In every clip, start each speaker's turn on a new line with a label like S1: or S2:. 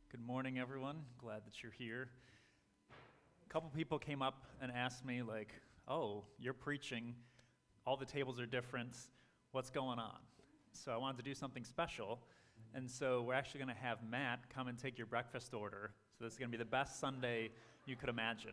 S1: Good morning, everyone. Glad that you're here. A couple people came up and asked me, oh, you're preaching, all the tables are different, what's going on? So I wanted to do something special, and so we're actually going to have Matt come and take your breakfast order. So this is going to be the best Sunday you could imagine.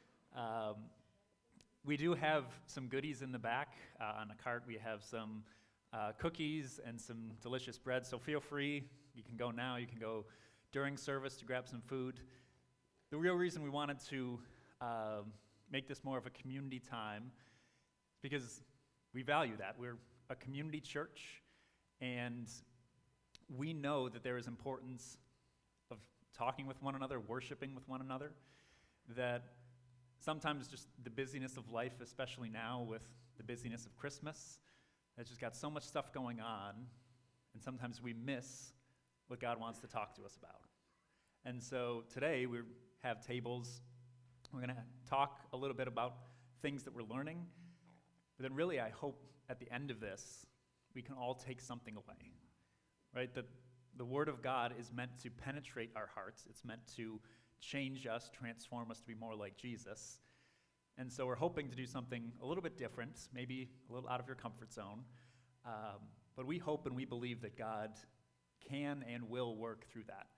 S1: We do have some goodies in the back. On the cart, we have some cookies and some delicious bread, so feel free. You can go now, you can go during service to grab some food. The real reason we wanted to make this more of a community time is because we value that. We're a community church, and we know that there is importance of talking with one another, worshiping with one another, that sometimes just the busyness of life, especially now with the busyness of Christmas, has just got so much stuff going on, and sometimes we miss what God wants to talk to us about. And so today we have tables. We're going to talk a little bit about things that we're learning, but then really I hope at the end of this we can all take something away, right? That the Word of God is meant to penetrate our hearts. It's meant to change us, transform us to be more like Jesus. And so we're hoping to do something a little bit different, maybe a little out of your comfort zone, but we hope and we believe that God can and will work through that.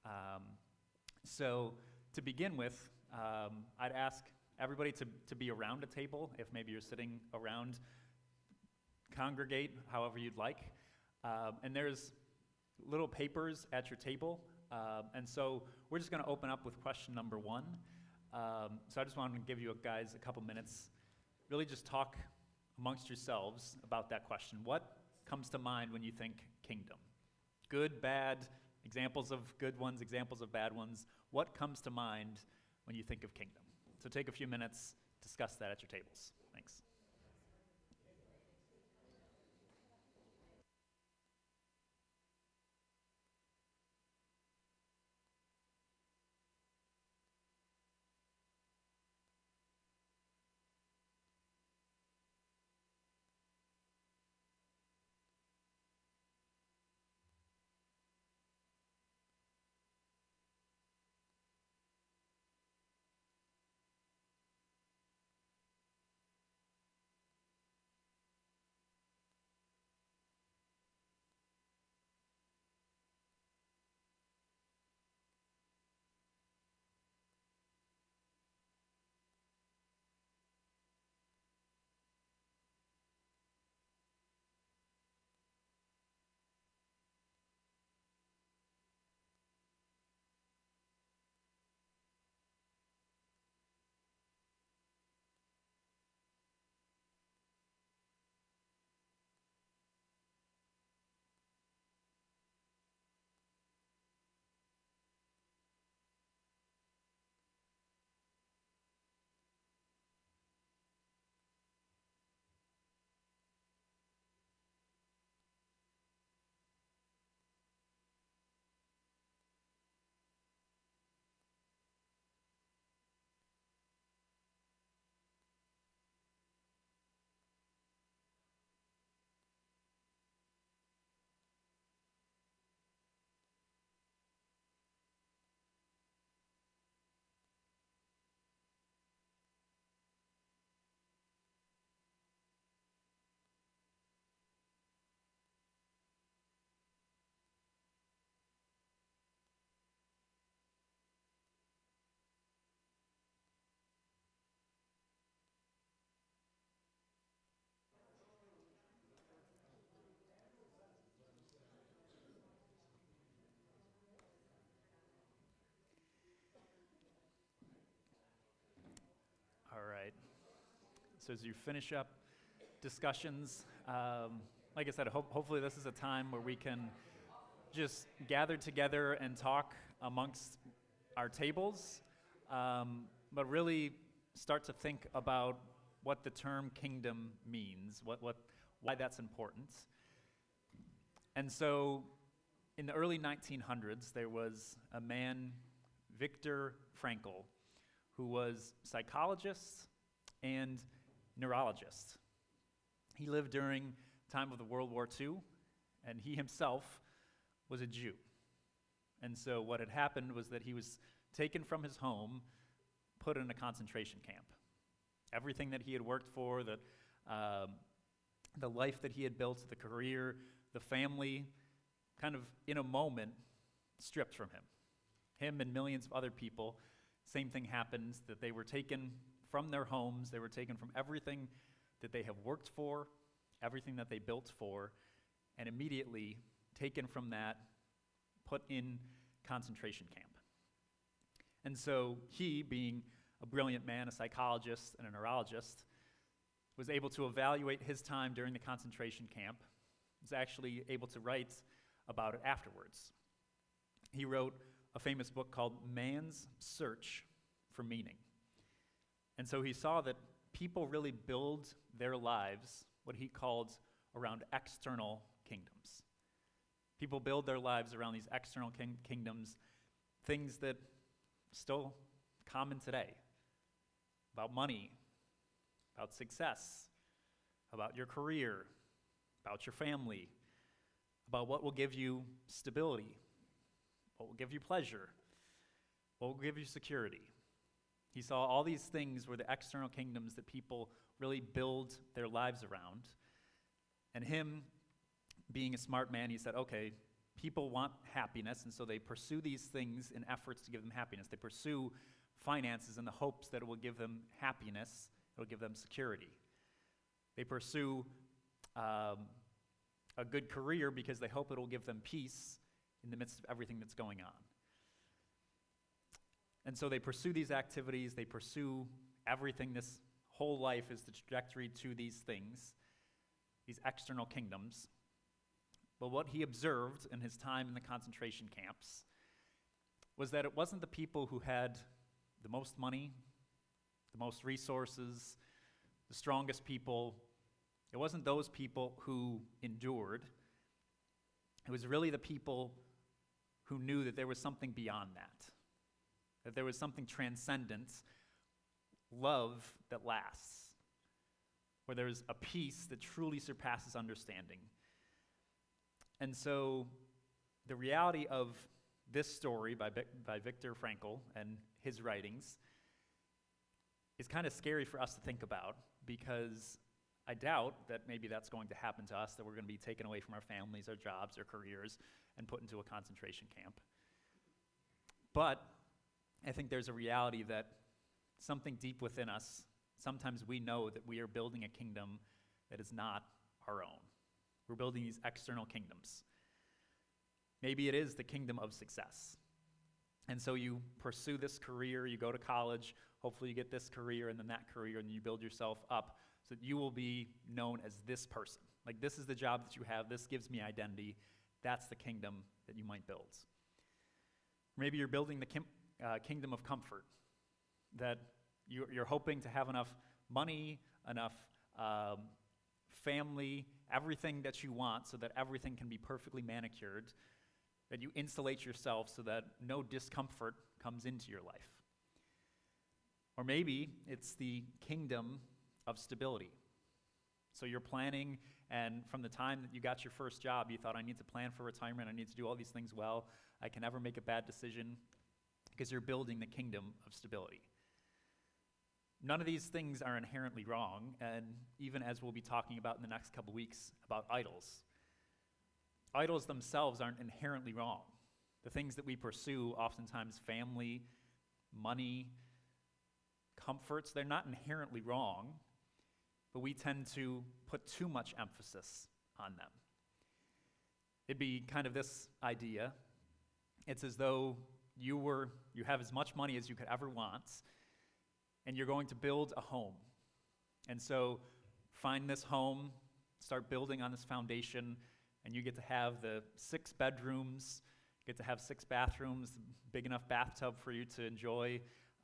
S1: So to begin with, I'd ask everybody to be around a table. If maybe you're sitting around, congregate however you'd like. And there's little papers at your table. And so we're just going to open up with question number 1. So I just wanted to give you guys a couple minutes, really just talk amongst yourselves about that question. What comes to mind when you think kingdom? Good, bad, examples of good ones, examples of bad ones. What comes to mind when you think of kingdom? So take a few minutes, discuss that at your tables. Thanks. All right. So as you finish up discussions, like I said, hopefully this is a time where we can just gather together and talk amongst our tables, but really start to think about what the term kingdom means, why that's important. And so in the early 1900s, there was a man, Viktor Frankl, who was psychologist and neurologist. He lived during the time of the World War II, and he himself was a Jew. And so what had happened was that he was taken from his home, put in a concentration camp. Everything that he had worked for, the life that he had built, the career, the family, kind of in a moment, stripped from him. Him and millions of other people, same thing happened, that they were taken from their homes, they were taken from everything that they have worked for, everything that they built for, and immediately taken from that, put in concentration camp. And so he, being a brilliant man, a psychologist and a neurologist, was able to evaluate his time during the concentration camp, was actually able to write about it afterwards. He wrote a famous book called Man's Search for Meaning. And so he saw that people really build their lives, what he called, around external kingdoms. People build their lives around these external kingdoms, things that still common today, about money, about success, about your career, about your family, about what will give you stability, what will give you pleasure, what will give you security. He saw all these things were the external kingdoms that people really build their lives around. And him, being a smart man, he said, okay, people want happiness, and so they pursue these things in efforts to give them happiness. They pursue finances in the hopes that it will give them happiness, it will give them security. They pursue a good career because they hope it will give them peace in the midst of everything that's going on. And so they pursue these activities, they pursue everything. This whole life is the trajectory to these things, these external kingdoms. But what he observed in his time in the concentration camps was that it wasn't the people who had the most money, the most resources, the strongest people. It wasn't those people who endured. It was really the people who knew that there was something beyond that there was something transcendent, love that lasts, where there's a peace that truly surpasses understanding. And so the reality of this story by Viktor Frankl and his writings is kind of scary for us to think about, because I doubt that maybe that's going to happen to us, that we're going to be taken away from our families, our jobs, our careers, and put into a concentration camp. But I think there's a reality that something deep within us, sometimes we know that we are building a kingdom that is not our own. We're building these external kingdoms. Maybe it is the kingdom of success. And so you pursue this career, you go to college, hopefully you get this career and then that career, and you build yourself up so that you will be known as this person. Like, this is the job that you have, this gives me identity. That's the kingdom that you might build. Maybe you're building the kingdom of comfort, that you're hoping to have enough money, enough family, everything that you want so that everything can be perfectly manicured, that you insulate yourself so that no discomfort comes into your life. Or maybe it's the kingdom of stability. So you're planning, and from the time that you got your first job, you thought, I need to plan for retirement, I need to do all these things well, I can never make a bad decision, because you're building the kingdom of stability. None of these things are inherently wrong, and even as we'll be talking about in the next couple weeks about idols, idols themselves aren't inherently wrong. The things that we pursue, oftentimes family, money, comforts, they're not inherently wrong, but we tend to put too much emphasis on them. It'd be kind of this idea. It's as though you have as much money as you could ever want, and you're going to build a home. And so find this home, start building on this foundation, and you get to have the 6 bedrooms, get to have 6 bathrooms, big enough bathtub for you to enjoy.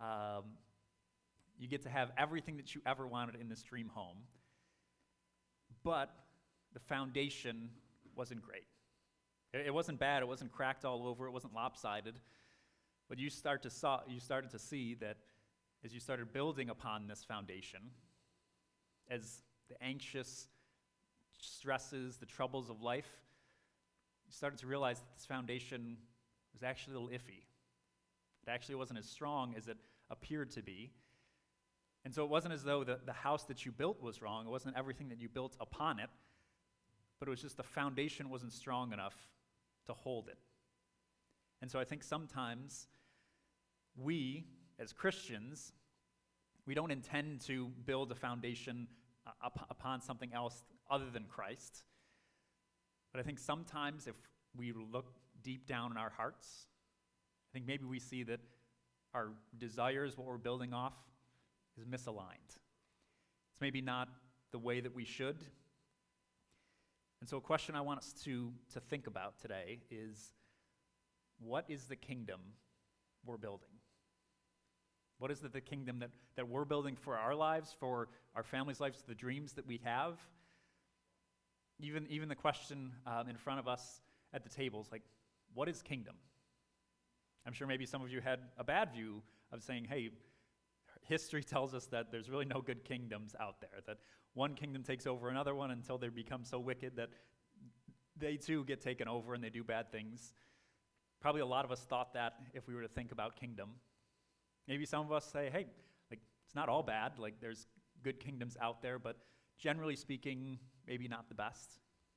S1: You get to have everything that you ever wanted in this dream home. But the foundation wasn't great. It wasn't bad, it wasn't cracked all over, it wasn't lopsided. But you started to see that as you started building upon this foundation, as the anxious stresses, the troubles of life, you started to realize that this foundation was actually a little iffy. It actually wasn't as strong as it appeared to be. And so it wasn't as though the house that you built was wrong. It wasn't everything that you built upon it, but it was just the foundation wasn't strong enough to hold it. And so I think sometimes we, as Christians, we don't intend to build a foundation upon something else other than Christ. But I think sometimes if we look deep down in our hearts, I think maybe we see that our desires, what we're building off, is misaligned. It's maybe not the way that we should. And so a question I want us to think about today is, what is the kingdom we're building? What is the kingdom that we're building for our lives, for our families' lives, the dreams that we have? Even the question in front of us at the table is like, what is kingdom? I'm sure maybe some of you had a bad view of saying, hey, history tells us that there's really no good kingdoms out there, that one kingdom takes over another one until they become so wicked that they too get taken over and they do bad things. Probably a lot of us thought that if we were to think about kingdom. Maybe some of us say, hey, like it's not all bad, like there's good kingdoms out there, but generally speaking, maybe not the best.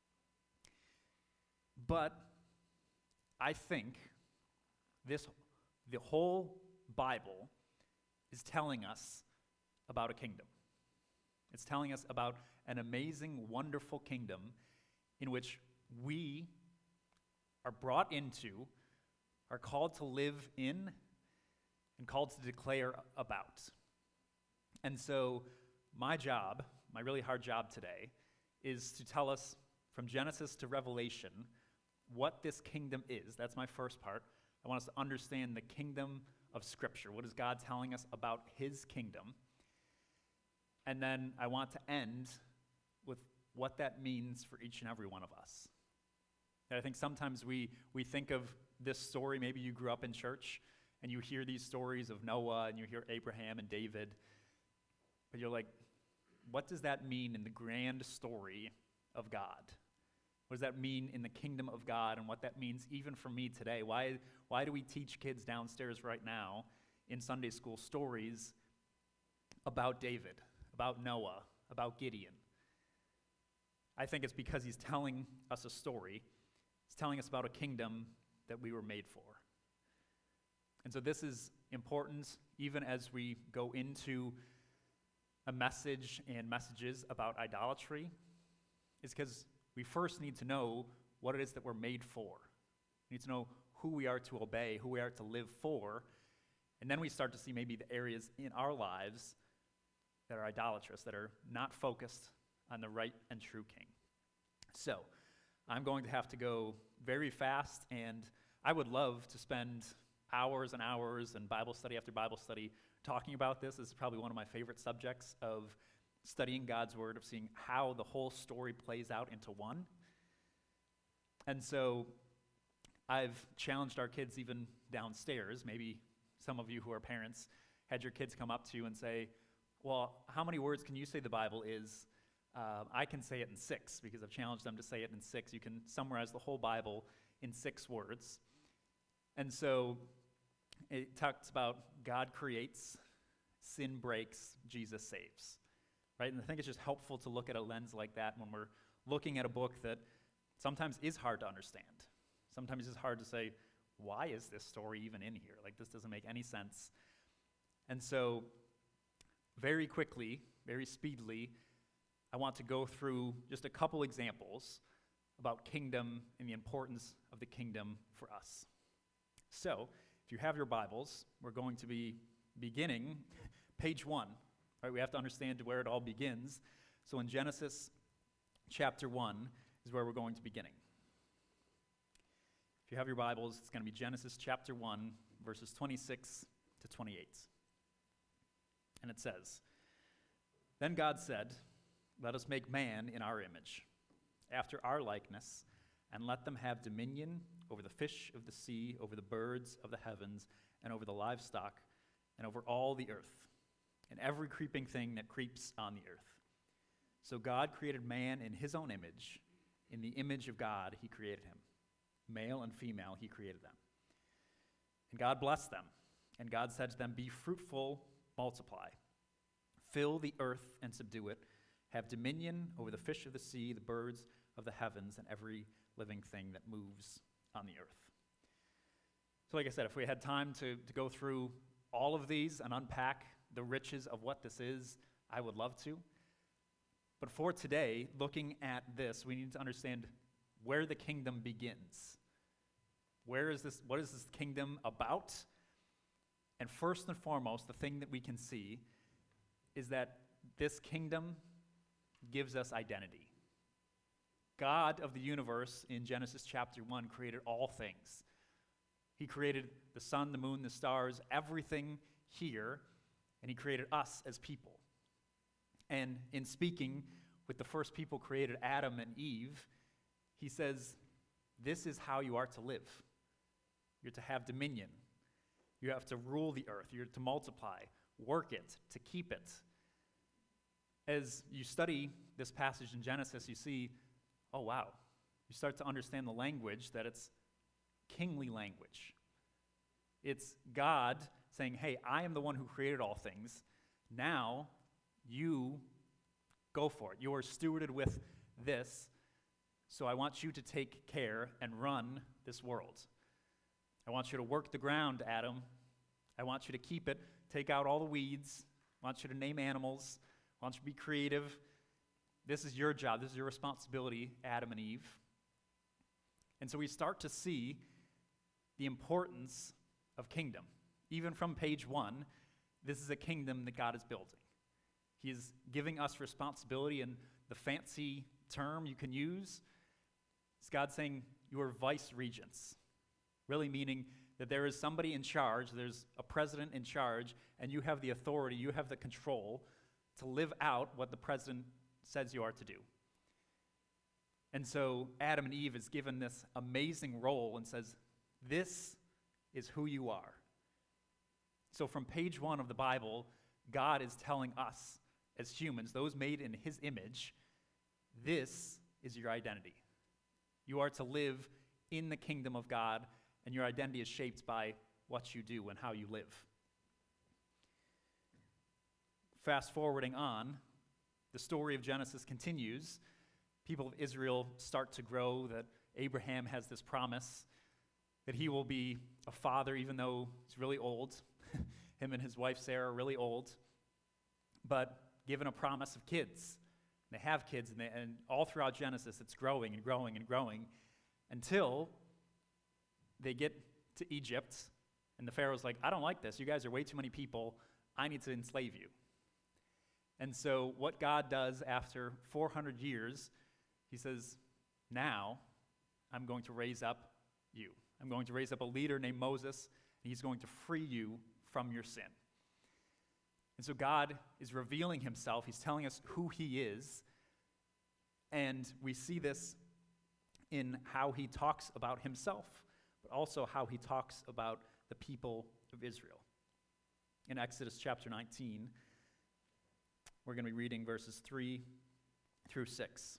S1: But I think the whole Bible is telling us about a kingdom. It's telling us about an amazing, wonderful kingdom in which we are brought into, are called to live in, and called to declare about. And so my job, my really hard job today, is to tell us from Genesis to Revelation what this kingdom is. That's my first part. I want us to understand the kingdom of Scripture. What is God telling us about his kingdom? And then I want to end with what that means for each and every one of us. And I think sometimes we think of this story, maybe you grew up in church, and you hear these stories of Noah, and you hear Abraham and David, but you're like, what does that mean in the grand story of God? What does that mean in the kingdom of God, and what that means even for me today? Why do we teach kids downstairs right now in Sunday school stories about David, about Noah, about Gideon? I think it's because he's telling us a story. He's telling us about a kingdom that we were made for. And so this is important even as we go into a message and messages about idolatry, is because we first need to know what it is that we're made for. We need to know who we are to obey, who we are to live for, and then we start to see maybe the areas in our lives that are idolatrous, that are not focused on the right and true king. So, I'm going to have to go very fast, and I would love to spend hours and hours and Bible study after Bible study talking about this. This is probably one of my favorite subjects of studying God's Word, of seeing how the whole story plays out into one. And so I've challenged our kids even downstairs. Maybe some of you who are parents had your kids come up to you and say, well, how many words can you say the Bible is? I can say it in 6 because I've challenged them to say it in 6. You can summarize the whole Bible in 6 words. And so it talks about God creates, sin breaks, Jesus saves. Right? And I think it's just helpful to look at a lens like that when we're looking at a book that sometimes is hard to understand. Sometimes it's hard to say, why is this story even in here? Like, this doesn't make any sense. And so, very quickly, very speedily, I want to go through just a couple examples about kingdom and the importance of the kingdom for us. So, if you have your Bibles, we're going to be beginning page 1. Right, we have to understand where it all begins. So in Genesis chapter 1 is where we're going to be beginning. If you have your Bibles, it's going to be Genesis chapter 1, verses 26 to 28. And it says, "Then God said, 'Let us make man in our image, after our likeness, and let them have dominion over the fish of the sea, over the birds of the heavens, and over the livestock, and over all the earth, and every creeping thing that creeps on the earth.' So God created man in his own image. In the image of God he created him. Male and female he created them. And God blessed them. And God said to them, "Be fruitful, multiply. Fill the earth and subdue it. Have dominion over the fish of the sea, the birds of the heavens, and every living thing that moves on the earth." So like I said, if we had time to go through all of these and unpack the riches of what this is, I would love to. But for today, looking at this, we need to understand where the kingdom begins. What is this kingdom about? And first and foremost, the thing that we can see is that this kingdom gives us identity. God of the universe in Genesis chapter 1 created all things. He created the sun, the moon, the stars, everything here, and he created us as people. And in speaking with the first people created, Adam and Eve, he says, this is how you are to live. You're to have dominion. You have to rule the earth. You're to multiply, work it, to keep it. As you study this passage in Genesis, you see, oh wow, you start to understand the language, that it's kingly language. It's God saying, hey, I am the one who created all things. Now, you go for it. You are stewarded with this, so I want you to take care and run this world. I want you to work the ground, Adam. I want you to keep it, take out all the weeds. I want you to name animals. I want you to be creative. This is your job. This is your responsibility, Adam and Eve. And so we start to see the importance of kingdom. Even from page 1, this is a kingdom that God is building. He is giving us responsibility, and the fancy term you can use is God saying you are vice regents, really meaning that there is somebody in charge, there's a president in charge, and you have the authority, you have the control to live out what the president says you are to do. And so Adam and Eve is given this amazing role and says, this is who you are. So from page 1 of the Bible, God is telling us as humans, those made in his image, this is your identity. You are to live in the kingdom of God, and your identity is shaped by what you do and how you live. Fast forwarding on, the story of Genesis continues. People of Israel start to grow, that Abraham has this promise that he will be a father even though he's really old. Him and his wife Sarah are really old, but given a promise of kids. They have kids, and all throughout Genesis it's growing and growing and growing until they get to Egypt, and the Pharaoh's like, I don't like this. You guys are way too many people. I need to enslave you. And so what God does after 400 years, he says, now I'm going to raise up you. I'm going to raise up a leader named Moses, and he's going to free you from your sin. And so God is revealing himself. He's telling us who he is. And we see this in how he talks about himself, but also how he talks about the people of Israel. In Exodus chapter 19, we're going to be reading verses 3 through 6.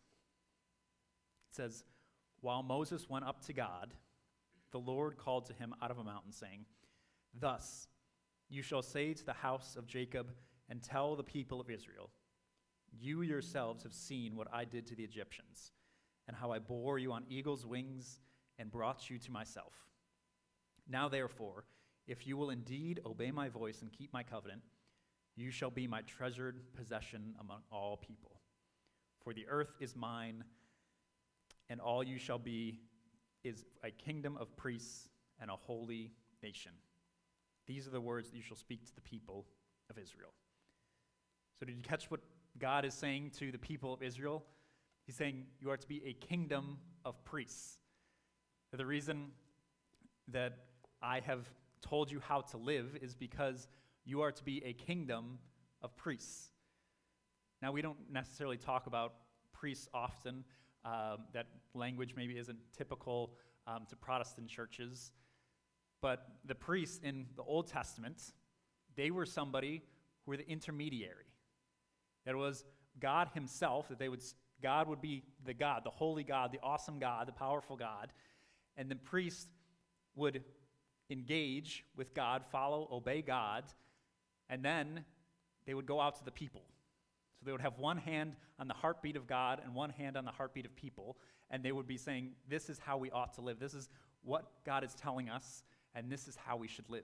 S1: It says, while Moses went up to God, the Lord called to him out of a mountain, saying, thus you shall say to the house of Jacob and tell the people of Israel, you yourselves have seen what I did to the Egyptians, and how I bore you on eagle's wings and brought you to myself. Now therefore, if you will indeed obey my voice and keep my covenant, you shall be my treasured possession among all people. For the earth is mine, and all you shall be is a kingdom of priests and a holy nation. These are the words that you shall speak to the people of Israel. So did you catch what God is saying to the people of Israel? He's saying you are to be a kingdom of priests. The reason that I have told you how to live is because you are to be a kingdom of priests. Now, we don't necessarily talk about priests often. That language maybe isn't typical to Protestant churches. But the priests in the Old Testament, they were somebody who were the intermediary. That it was God himself, God would be the God, the holy God, the awesome God, the powerful God. And the priest would engage with God, follow, obey God, and then they would go out to the people. So they would have one hand on the heartbeat of God and one hand on the heartbeat of people, and they would be saying, this is how we ought to live. This is what God is telling us, and this is how we should live.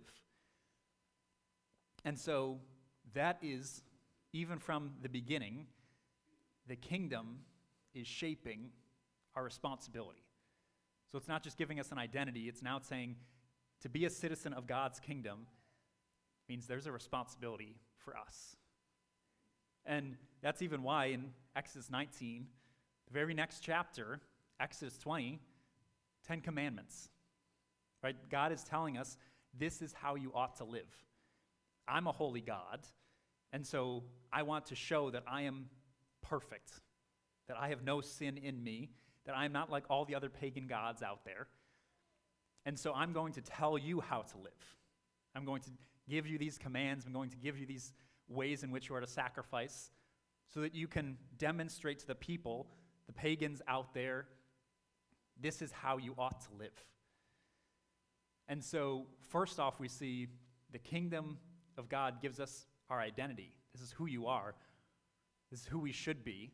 S1: And so that is, even from the beginning, the kingdom is shaping our responsibility. So it's not just giving us an identity, it's now saying to be a citizen of God's kingdom means there's a responsibility for us. And that's even why in Exodus 19, the very next chapter, Exodus 20, 10 Commandments, right? God is telling us this is how you ought to live. I'm a holy God, and so I want to show that I am perfect, that I have no sin in me, that I'm not like all the other pagan gods out there. And so I'm going to tell you how to live. I'm going to give you these commands. I'm going to give you these ways in which you are to sacrifice so that you can demonstrate to the people, the pagans out there, this is how you ought to live. And so first off, we see the kingdom of God gives us our identity. This is who you are. This is who we should be.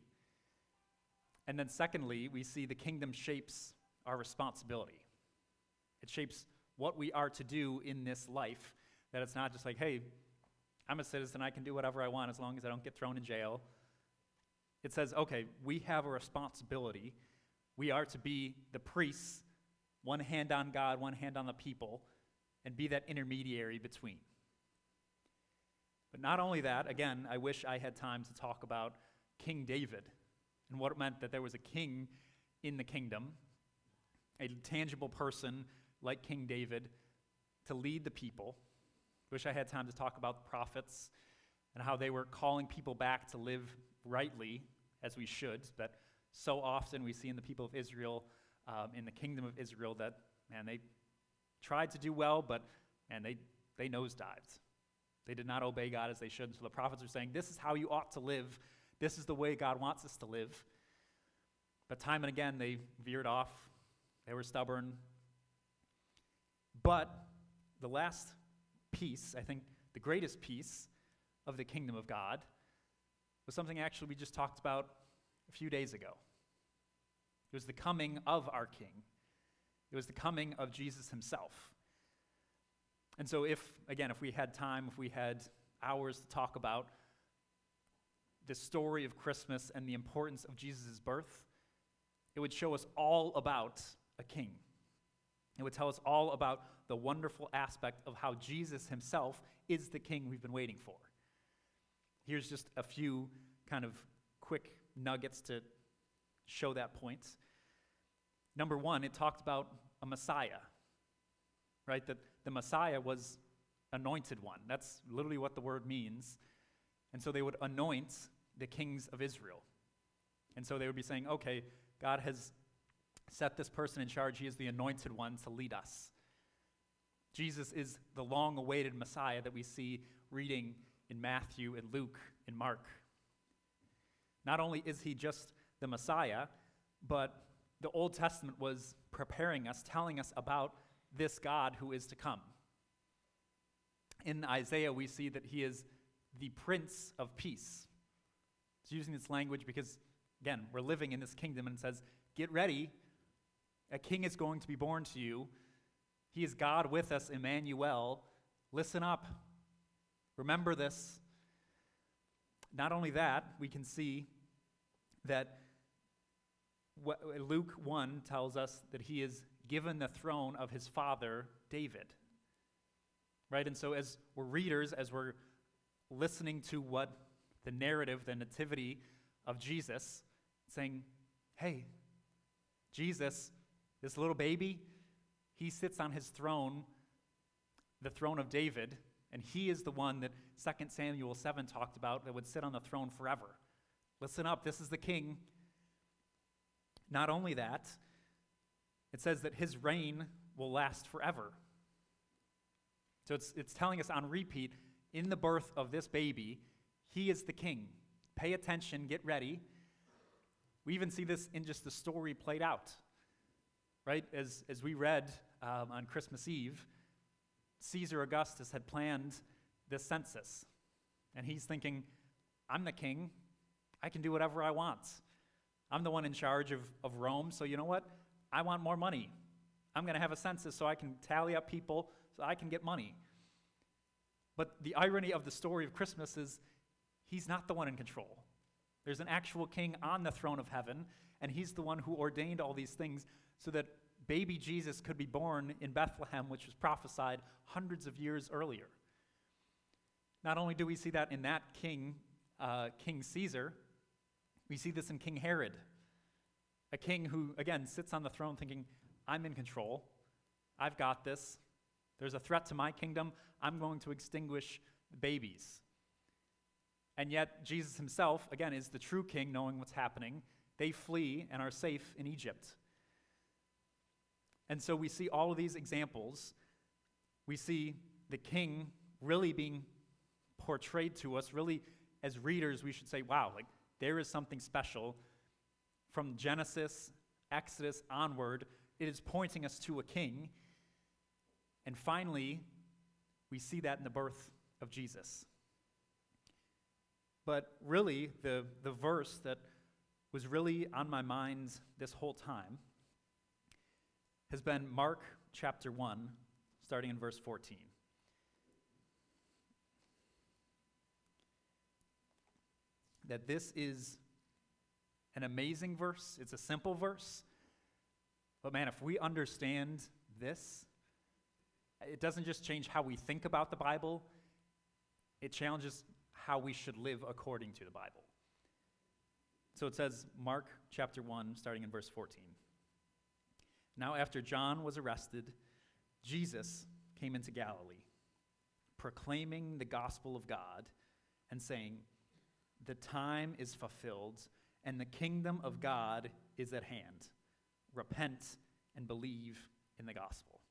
S1: And then secondly, we see the kingdom shapes our responsibility. It shapes what we are to do in this life, that it's not just like, hey, I'm a citizen, I can do whatever I want as long as I don't get thrown in jail. It says, okay, we have a responsibility. We are to be the priests, one hand on God, one hand on the people, and be that intermediary between. But not only that, again, I wish I had time to talk about King David and what it meant that there was a king in the kingdom, a tangible person like King David to lead the people. Wish I had time to talk about the prophets and how they were calling people back to live rightly as we should. But so often we see in the people of Israel, in the kingdom of Israel, that, man, they tried to do well, but, man, they nosedived. They did not obey God as they should. So the prophets are saying, this is how you ought to live. This is the way God wants us to live. But time and again, they veered off. They were stubborn. But the last piece, I think the greatest piece of the kingdom of God was something actually we just talked about a few days ago. It was the coming of our King. It was the coming of Jesus himself. And so if we had time, if we had hours to talk about the story of Christmas and the importance of Jesus' birth, it would show us all about a king. It would tell us all about the wonderful aspect of how Jesus himself is the king we've been waiting for. Here's just a few kind of quick nuggets to show that point. Number one, it talked about a Messiah, right? That the Messiah was anointed one. That's literally what the word means. And so they would anoint the kings of Israel. And so they would be saying, okay, God has set this person in charge. He is the anointed one to lead us. Jesus is the long-awaited Messiah that we see reading in Matthew and Luke and Mark. Not only is he just the Messiah, but the Old Testament was preparing us, telling us about this God who is to come. In Isaiah, we see that he is the Prince of Peace. It's using this language because, again, we're living in this kingdom, and it says, get ready, a king is going to be born to you. He is God with us, Emmanuel. Listen up. Remember this. Not only that, we can see that Luke 1 tells us that he is given the throne of his father, David. Right? And so as we're readers, as we're listening to what the narrative, the nativity of Jesus, saying, hey, Jesus, this little baby, he sits on his throne, the throne of David, and he is the one that 2 Samuel 7 talked about that would sit on the throne forever. Listen up, this is the king. Not only that, it says that his reign will last forever. So it's telling us on repeat, in the birth of this baby, he is the king. Pay attention, get ready. We even see this in just the story played out, right? As we read on Christmas Eve, Caesar Augustus had planned this census. And he's thinking, I'm the king. I can do whatever I want. I'm the one in charge of Rome, so you know what? I want more money. I'm going to have a census so I can tally up people so I can get money. But the irony of the story of Christmas is he's not the one in control. There's an actual king on the throne of heaven, and he's the one who ordained all these things so that baby Jesus could be born in Bethlehem, which was prophesied hundreds of years earlier. Not only do we see that in that king, King Caesar, we see this in King Herod, a king who, again, sits on the throne thinking, I'm in control. I've got this. There's a threat to my kingdom. I'm going to extinguish the babies. And yet, Jesus himself, again, is the true king, knowing what's happening. They flee and are safe in Egypt. And so we see all of these examples. We see the king really being portrayed to us. Really, as readers, we should say, wow, like there is something special. From Genesis, Exodus onward, it is pointing us to a king. And finally, we see that in the birth of Jesus. But really, the verse that was really on my mind this whole time has been Mark chapter 1, starting in verse 14. That this is an amazing verse. It's a simple verse. But man, if we understand this, it doesn't just change how we think about the Bible, it challenges how we should live according to the Bible. So it says, Mark chapter 1, starting in verse 14. Now after John was arrested, Jesus came into Galilee, proclaiming the gospel of God and saying, the time is fulfilled and the kingdom of God is at hand. Repent and believe in the gospel.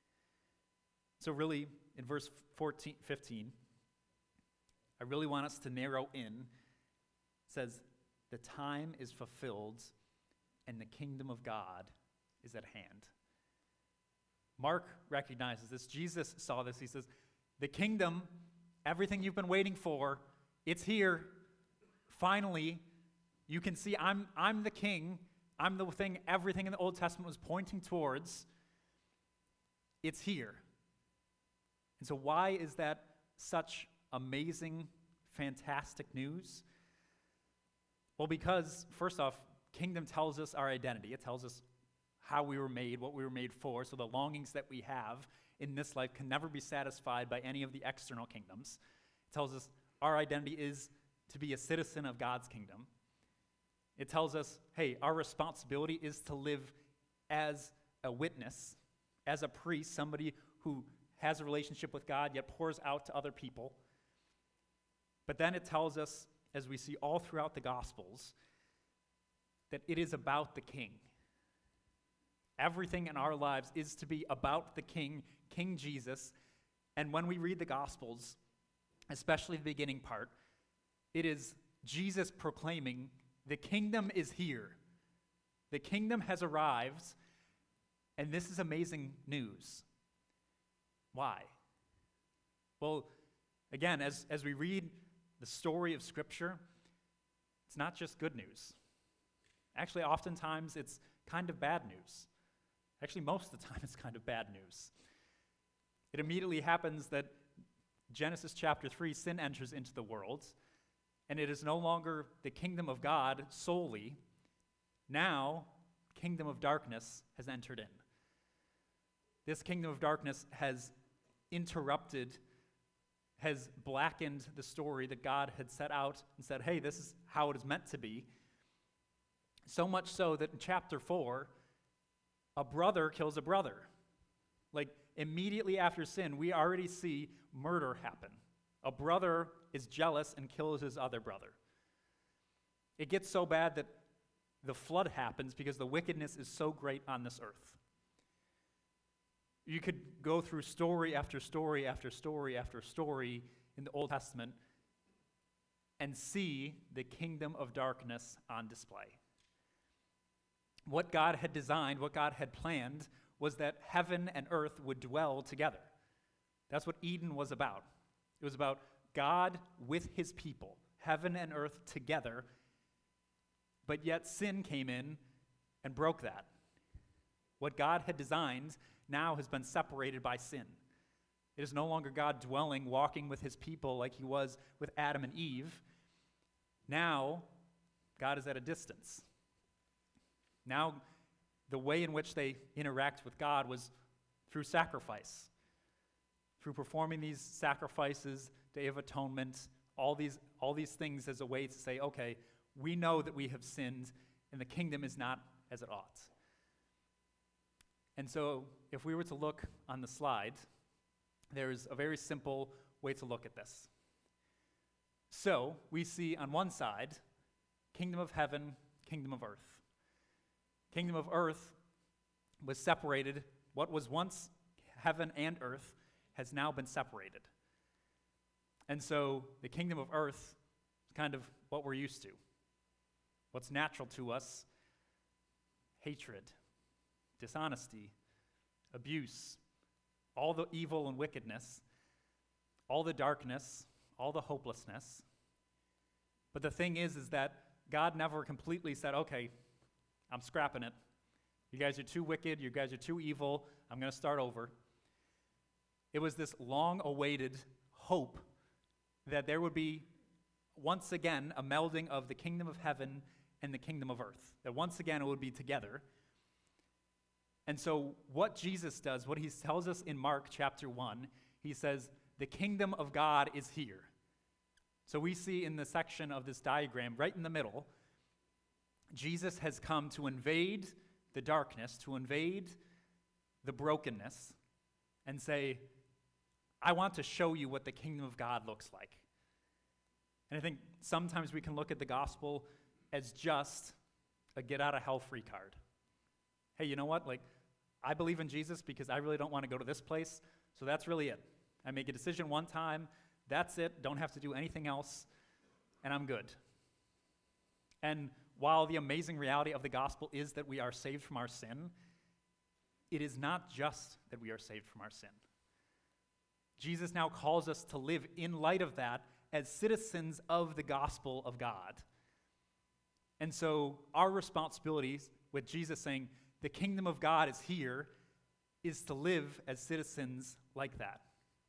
S1: So really, in verse 15, I really want us to narrow in. It says, the time is fulfilled and the kingdom of God is at hand. Mark recognizes this. Jesus saw this. He says, the kingdom, everything you've been waiting for, it's here. Finally, you can see I'm the king. I'm the thing everything in the Old Testament was pointing towards. It's here. And so why is that such amazing, fantastic news? Well, because, first off, kingdom tells us our identity. It tells us how we were made, what we were made for. So the longings that we have in this life can never be satisfied by any of the external kingdoms. It tells us our identity is to be a citizen of God's kingdom. It tells us, hey, our responsibility is to live as a witness, as a priest, somebody who has a relationship with God yet pours out to other people. But then it tells us, as we see all throughout the Gospels, that it is about the King. Everything in our lives is to be about the King, King Jesus. And when we read the Gospels, especially the beginning part, it is Jesus proclaiming, the kingdom is here. The kingdom has arrived, and this is amazing news. Why? Well, again, as we read the story of Scripture, it's not just good news. Actually, oftentimes it's kind of bad news. Actually, most of the time it's kind of bad news. It immediately happens that Genesis chapter 3, sin enters into the world, and it is no longer the kingdom of God solely. Now, kingdom of darkness has entered in. This kingdom of darkness has interrupted, has blackened the story that God had set out and said, hey, this is how it is meant to be. So much so that in chapter 4, a brother kills a brother. Like, immediately after sin, we already see murder happen. A brother is jealous and kills his other brother. It gets so bad that the flood happens because the wickedness is so great on this earth. You could go through story after story after story after story in the Old Testament and see the kingdom of darkness on display. What God had designed, what God had planned, was that heaven and earth would dwell together. That's what Eden was about. It was about God with his people, heaven and earth together, but yet sin came in and broke that. What God had designed now has been separated by sin. It is no longer God dwelling, walking with his people like he was with Adam and Eve. Now, God is at a distance. Now, the way in which they interact with God was through sacrifice, through performing these sacrifices, Day of Atonement, all these things as a way to say, okay, we know that we have sinned and the kingdom is not as it ought. And so if we were to look on the slide, there's a very simple way to look at this. So we see on one side, kingdom of heaven, kingdom of earth. Kingdom of earth was separated. What was once heaven and earth has now been separated. And so the kingdom of earth is kind of what we're used to. What's natural to us: hatred, dishonesty, abuse, all the evil and wickedness, all the darkness, all the hopelessness. But the thing is that God never completely said, okay, I'm scrapping it. You guys are too wicked. You guys are too evil. I'm going to start over. It was this long-awaited hope that there would be, once again, a melding of the kingdom of heaven and the kingdom of earth. That once again it would be together. And so what Jesus does, what he tells us in Mark chapter 1, he says, the kingdom of God is here. So we see in the section of this diagram, right in the middle, Jesus has come to invade the darkness, to invade the brokenness, and say, I want to show you what the kingdom of God looks like. And I think sometimes we can look at the gospel as just a get-out-of-hell-free card. Hey, you know what? I believe in Jesus because I really don't want to go to this place, so that's really it. I make a decision one time, that's it, don't have to do anything else, and I'm good. And while the amazing reality of the gospel is that we are saved from our sin, it is not just that we are saved from our sin. Jesus now calls us to live in light of that as citizens of the gospel of God. And so our responsibilities with Jesus saying, the kingdom of God is here, is to live as citizens like that.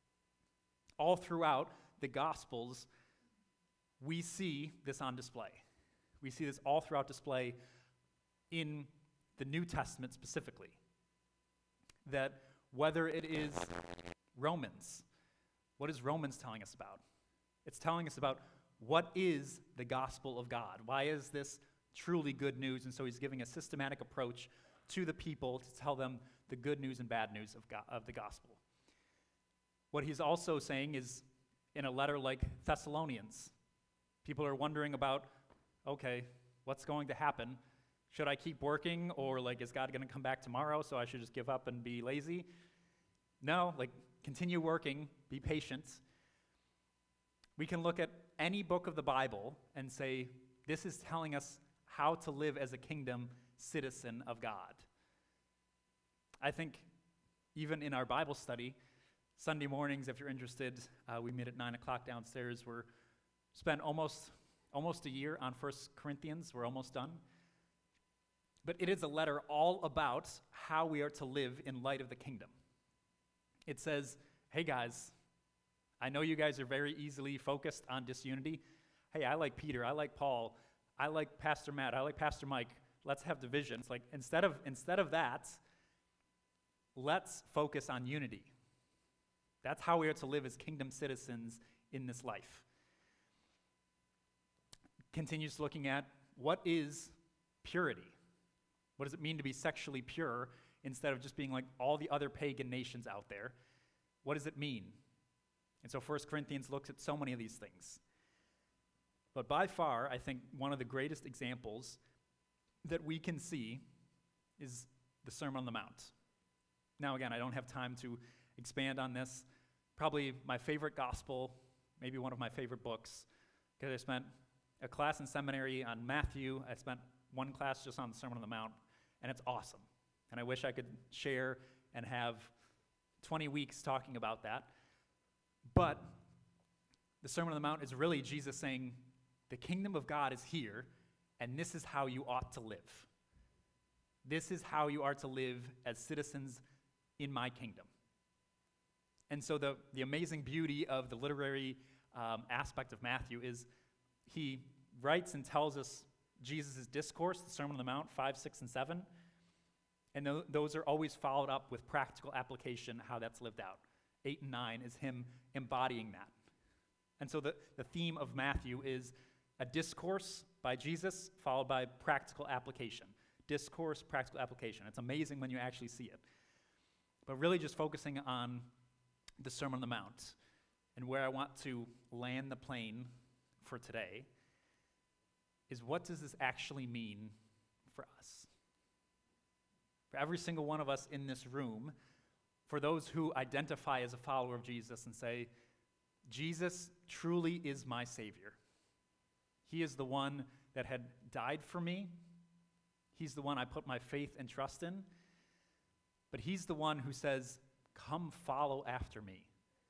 S1: All throughout the Gospels, we see this on display. We see this all throughout display in the New Testament specifically. That whether it is Romans, what is Romans telling us about? It's telling us about what is the gospel of God. Why is this truly good news? And so he's giving a systematic approach to the people to tell them the good news and bad news of the gospel. What he's also saying is in a letter like Thessalonians, people are wondering about, okay, what's going to happen? Should I keep working, or is God going to come back tomorrow, so I should just give up and be lazy? No, continue working, be patient. We can look at any book of the Bible and say, this is telling us how to live as a kingdom citizen of God. I think even in our Bible study, Sunday mornings, if you're interested, we meet at 9 o'clock downstairs. We're spent almost a year on 1 Corinthians. We're almost done. But it is a letter all about how we are to live in light of the kingdom. It says, hey guys, I know you guys are very easily focused on disunity. Hey, I like Peter, I like Paul, I like Pastor Matt, I like Pastor Mike. Let's have divisions. Instead of that, let's focus on unity. That's how we are to live as kingdom citizens in this life. Continues looking at what is purity. What does it mean to be sexually pure instead of just being like all the other pagan nations out there? What does it mean? And so 1 Corinthians looks at so many of these things. But by far, I think one of the greatest examples that we can see is the Sermon on the Mount. Now again, I don't have time to expand on this. Probably my favorite gospel, maybe one of my favorite books, because I spent a class in seminary on Matthew. I spent one class just on the Sermon on the Mount, and it's awesome. And I wish I could share and have 20 weeks talking about that. But the Sermon on the Mount is really Jesus saying, the kingdom of God is here, and this is how you ought to live. This is how you are to live as citizens in my kingdom. And so the amazing beauty of the literary aspect of Matthew is he writes and tells us Jesus' discourse, the Sermon on the Mount, 5, 6, and 7. And those are always followed up with practical application, how that's lived out. 8 and 9 is him embodying that. And so the theme of Matthew is a discourse by Jesus followed by practical application. Discourse, practical application. It's amazing when you actually see it. But really just focusing on the Sermon on the Mount and where I want to land the plane for today is, what does this actually mean for us? For every single one of us in this room, for those who identify as a follower of Jesus and say, Jesus truly is my Savior. He is the one that had died for me. He's the one I put my faith and trust in. But he's the one who says, come follow after me.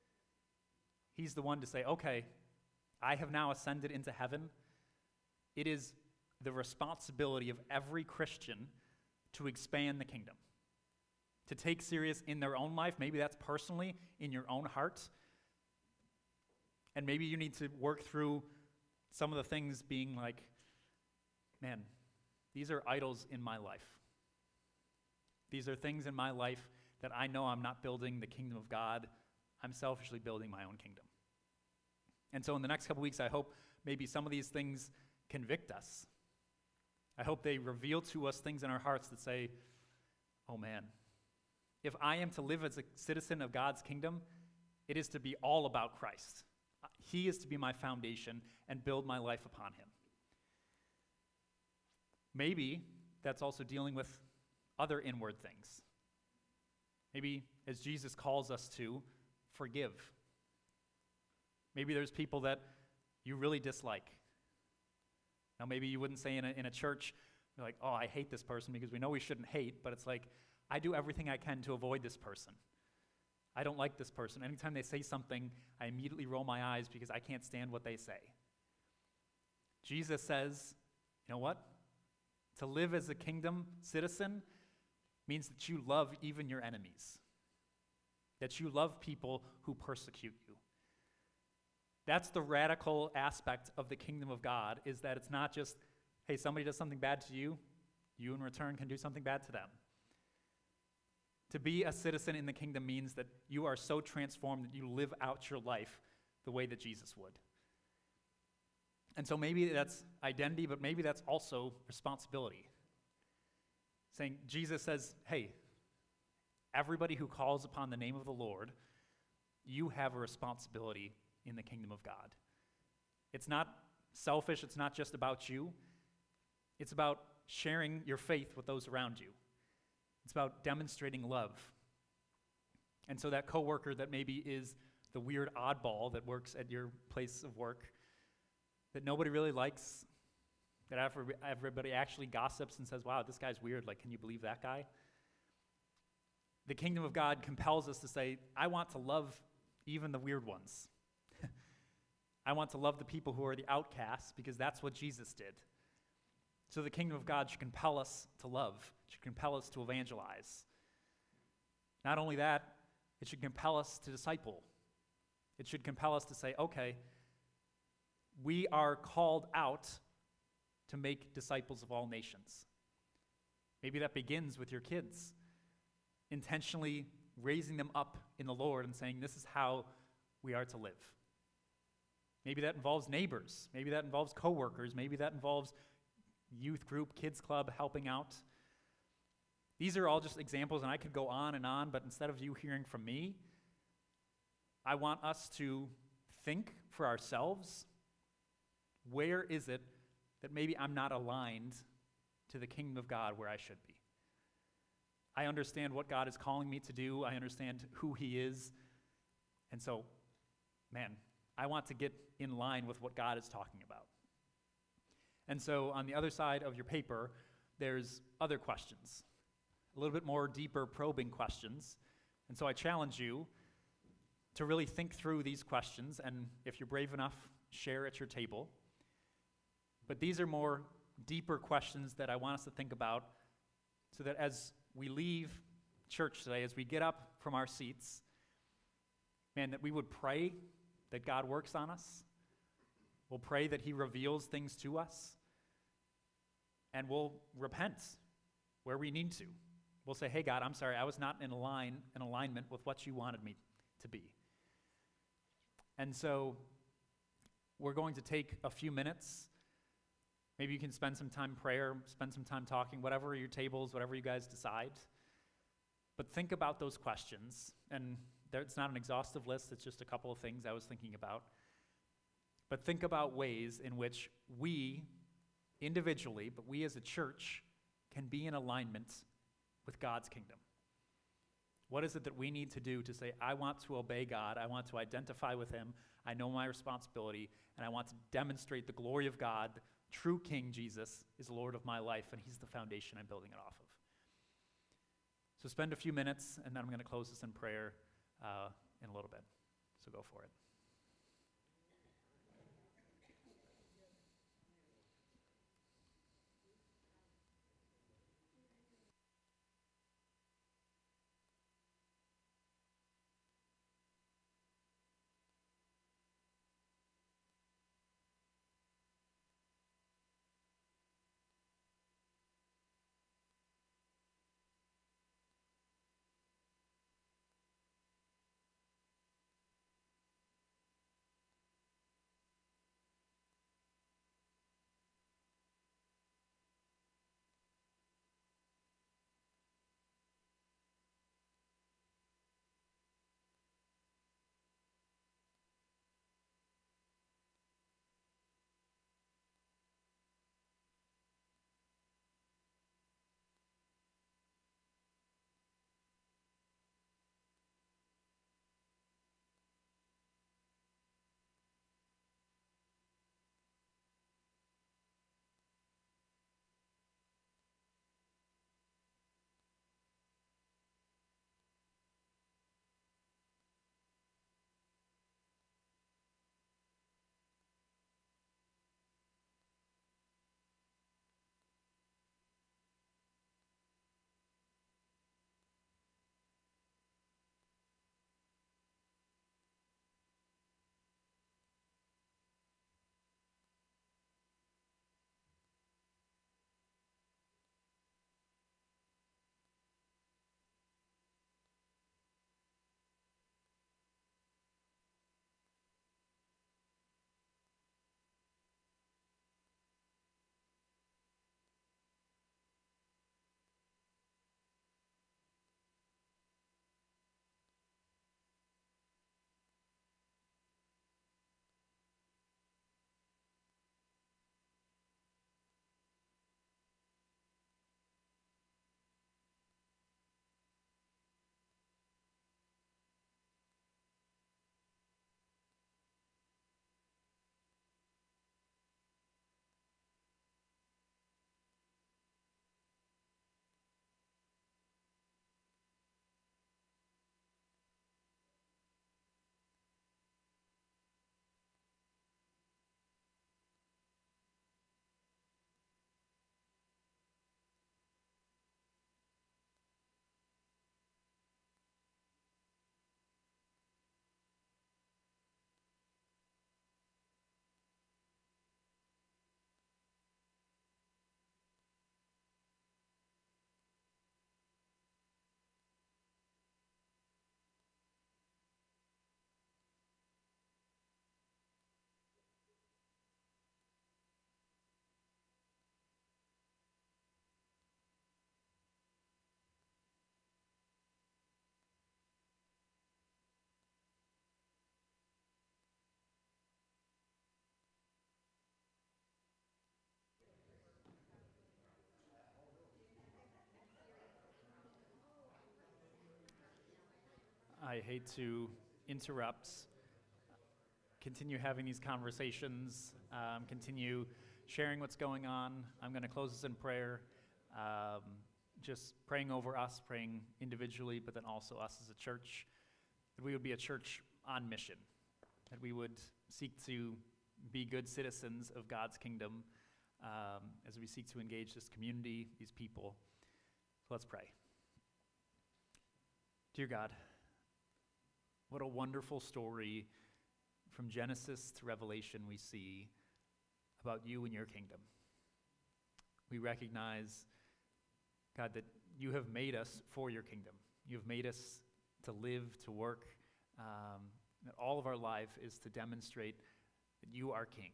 S1: He's the one to say, okay, I have now ascended into heaven. It is the responsibility of every Christian to expand the kingdom, to take serious in their own life. Maybe that's personally in your own heart. And maybe you need to work through some of the things being like, man, these are idols in my life. These are things in my life that I know I'm not building the kingdom of God. I'm selfishly building my own kingdom. And so in the next couple weeks, I hope maybe some of these things convict us. I hope they reveal to us things in our hearts that say, oh man, if I am to live as a citizen of God's kingdom, it is to be all about Christ. He is to be my foundation and build my life upon him. Maybe that's also dealing with other inward things. Maybe, as Jesus calls us to, forgive. Maybe there's people that you really dislike. Now, maybe you wouldn't say in a church, you're like, oh, I hate this person, because we know we shouldn't hate, but it's like, I do everything I can to avoid this person. I don't like this person. Anytime they say something, I immediately roll my eyes because I can't stand what they say. Jesus says, you know what? To live as a kingdom citizen means that you love even your enemies, that you love people who persecute you. That's the radical aspect of the kingdom of God, is that it's not just, hey, somebody does something bad to you, you in return can do something bad to them. To be a citizen in the kingdom means that you are so transformed that you live out your life the way that Jesus would. And so maybe that's identity, but maybe that's also responsibility. Saying, Jesus says, hey, everybody who calls upon the name of the Lord, you have a responsibility in the kingdom of God. It's not selfish, it's not just about you. It's about sharing your faith with those around you. It's about demonstrating love. And so that coworker that maybe is the weird oddball that works at your place of work, that nobody really likes, that everybody actually gossips and says, wow, this guy's weird, like, can you believe that guy? The kingdom of God compels us to say, I want to love even the weird ones. I want to love the people who are the outcasts, because that's what Jesus did. So the kingdom of God should compel us to love, should compel us to evangelize. Not only that, it should compel us to disciple. It should compel us to say, okay, we are called out to make disciples of all nations. Maybe that begins with your kids, intentionally raising them up in the Lord and saying, this is how we are to live. Maybe that involves neighbors. Maybe that involves coworkers. Maybe that involves youth group, kids club, helping out. These are all just examples, and I could go on, but instead of you hearing from me, I want us to think for ourselves, where is it that maybe I'm not aligned to the kingdom of God where I should be? I understand what God is calling me to do. I understand who he is. And so, man, I want to get in line with what God is talking about. And so on the other side of your paper, there's other questions, a little bit more deeper probing questions. And so I challenge you to really think through these questions, and if you're brave enough, share at your table. But these are more deeper questions that I want us to think about so that as we leave church today, as we get up from our seats, man, that we would pray that God works on us. We'll pray that he reveals things to us. And we'll repent where we need to. We'll say, hey, God, I'm sorry, I was not in alignment with what you wanted me to be. And so we're going to take a few minutes. Maybe you can spend some time in prayer, spend some time talking, whatever your tables, whatever you guys decide. But think about those questions. And it's not an exhaustive list, it's just a couple of things I was thinking about. But think about ways in which we, individually, but we as a church, can be in alignment with God's kingdom. What is it that we need to do to say, I want to obey God, I want to identify with him, I know my responsibility, and I want to demonstrate the glory of God. The true King Jesus is Lord of my life, and he's the foundation I'm building it off of. So spend a few minutes, and then I'm going to close this in prayer in a little bit. So go for it. I hate to interrupt, continue having these conversations, continue sharing what's going on. I'm going to close this in prayer, just praying over us, praying individually, but then also us as a church. That we would be a church on mission, that we would seek to be good citizens of God's kingdom as we seek to engage this community, these people. So let's pray. Dear God, what a wonderful story from Genesis to Revelation we see about you and your kingdom. We recognize, God, that you have made us for your kingdom. You have made us to live, to work, that all of our life is to demonstrate that you are king.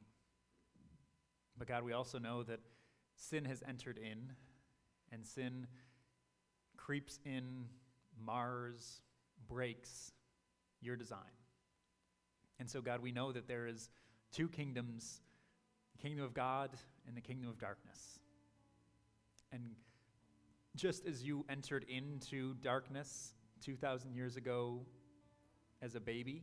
S1: But God, we also know that sin has entered in, and sin creeps in, mars, breaks your design. And so, God, we know that there is two kingdoms, the kingdom of God and the kingdom of darkness. And just as you entered into darkness 2,000 years ago as a baby,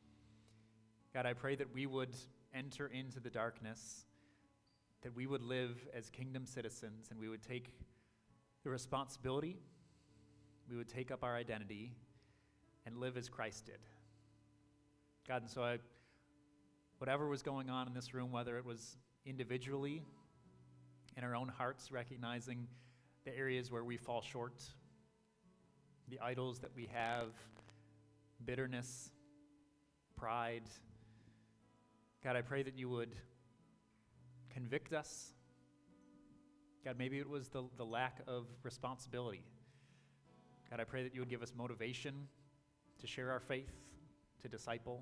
S1: God, I pray that we would enter into the darkness, that we would live as kingdom citizens, and we would take the responsibility, we would take up our identity, and live as Christ did. God, and so whatever was going on in this room, whether it was individually, in our own hearts, recognizing the areas where we fall short, the idols that we have, bitterness, pride, God, I pray that you would convict us. God, maybe it was the lack of responsibility. God, I pray that you would give us motivation to share our faith, to disciple.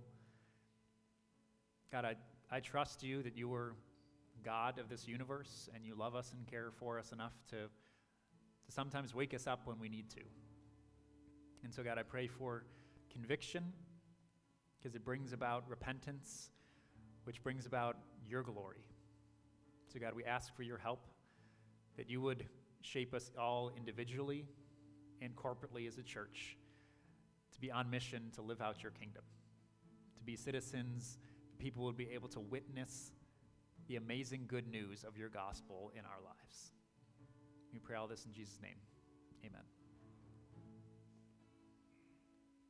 S1: God, I trust you that you are God of this universe and you love us and care for us enough to sometimes wake us up when we need to. And so, God, I pray for conviction because it brings about repentance, which brings about your glory. So, God, we ask for your help, that you would shape us all individually and corporately as a church to be on mission to live out your kingdom, to be citizens, people would be able to witness the amazing good news of your gospel in our lives. We pray all this in Jesus' name. Amen.